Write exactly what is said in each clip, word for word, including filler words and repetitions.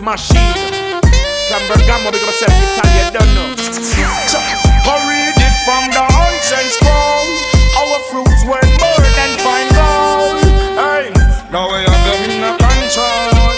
machine. From Bergamo, because myself Italian, don't know. So, I read it from the ancient scroll. Our fruits were more than fine gold. Hey, now we have them in the control.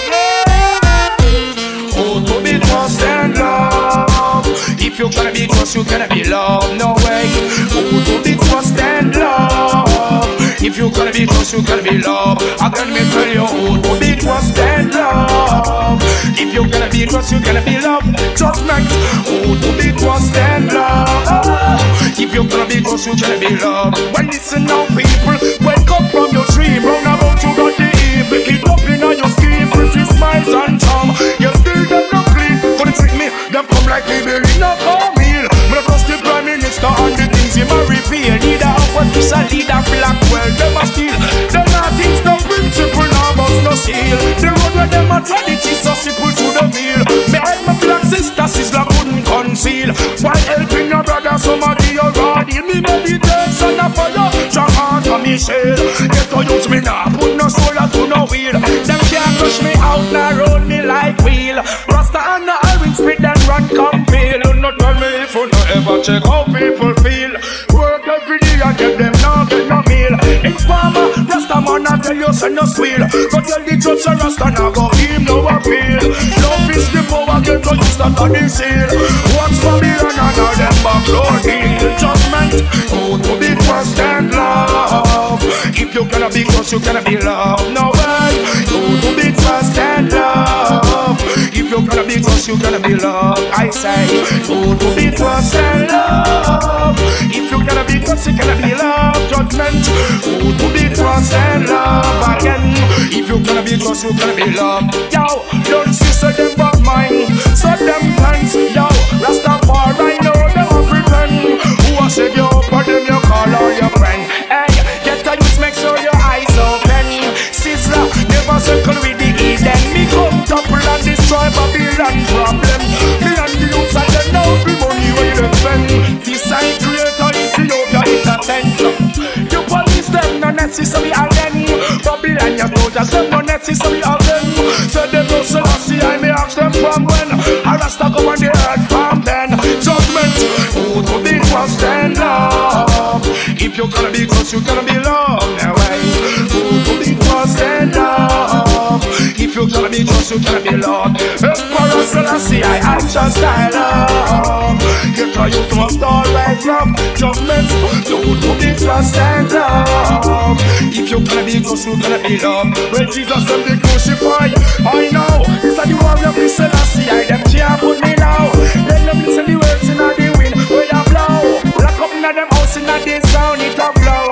Yeah. Oh, to be trust and love. If you gonna be trust, you gonna be love. No way. Oh, to be trust and love. If you gonna be trust, you gonna be love. I can me tell you, oh, to be trust and love. If you gonna be trust, you gonna be love. Judgment, oh, to be trust and love. If you gonna be trust, you gonna be love. Well, listen now, people, wake up from your dream. Round about you got the evil. Keep up in all your scheme. Pretty smiles and charm. You still them not clean. Gonna trick me, them come like evil in a cornmeal. But trust the prime minister and the things he might reveal. Leader of what is a leader, black well, them a steal. Them not things, no principle, no must no seal. The road where them a tread it is so simple to the meal. Me and my black sister, sister couldn't conceal. While helping your brother, somebody your rod. In me meditation, a fire, strong heart on me shell. Get to use me now, put no shoulder to no wheel. Them can't push me out, now roll me like wheel. Rasta and the iron spit and run come feel. Do not tell me if you don't ever check how people feel. Work every day and get them now, get no meal. Informer, Rasta man, I tell you, send no squeal. Go tell the judge, say Rasta now go him no appeal. Love is the power, get to use that on the seal. What's for me and another them back, Lord, heal. Judgment, oh, to be trust and love. If you gonna be close, you gonna be love. No way, oh, to be trust and love. If you gonna be close, you gonna be love. I say, oh, to be trust and love. If you gonna be close, you gonna be love. Judgment, oh, to be trust and love. Again, if you gonna be close, you gonna be love. Yo, don't see so them but mine, so them plans. Yo, Rastafari, know them a pretend. Who a save you up or them you call all your friend. Hey, get a youth, make sure your eyes open. Sizzler, never circle with the Eden. Me come topple and destroy Babylon problem. Me and the youths and them know the money where you spend. This I create a Ethiopia entertainment. You police them, no necessary are them. Babylon, you know just them, no necessary are them. So them no Selassie, I may ask them from when. I Rasta go on the earth from then. Judgment, oh, to be trust and love. If you're gonna be close, you're gonna be love. Now way, oh, to be trust and love. If you're gonna be close, you're gonna be love. Emperor Selassie, I, I just I love. Get how you must always love. Judgment, oh, to be trust and love. If you're gonna be close, you're gonna be love. When Jesus them be crucified, I know. It's like the warrior of Selassie, I them can't put me now. Let them listen the words in the wind, where they blow. Lock up in them house in the sound, it a blow.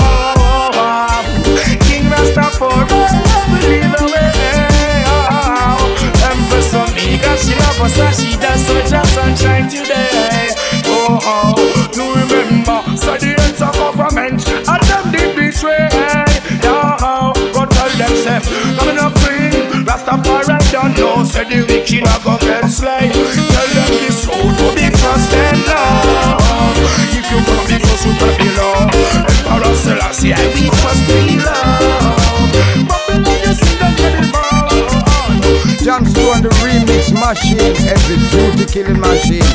King Rastafari, believe away. Empress Omega, she love us and she does so just sunshine today. Oh, oh, you remember, so the ends of government, and them did betray. Oh, go tell them, say, I'm not queen, Rastafari don't know, say the wicked are gonna get slain. Tell them this road to be trust and love. If you gonna be close, you gonna be love. Emperor Selassie, I be trust be love. Babylon, you see them getting born. Jumps on the remix machine, every duty killing machine.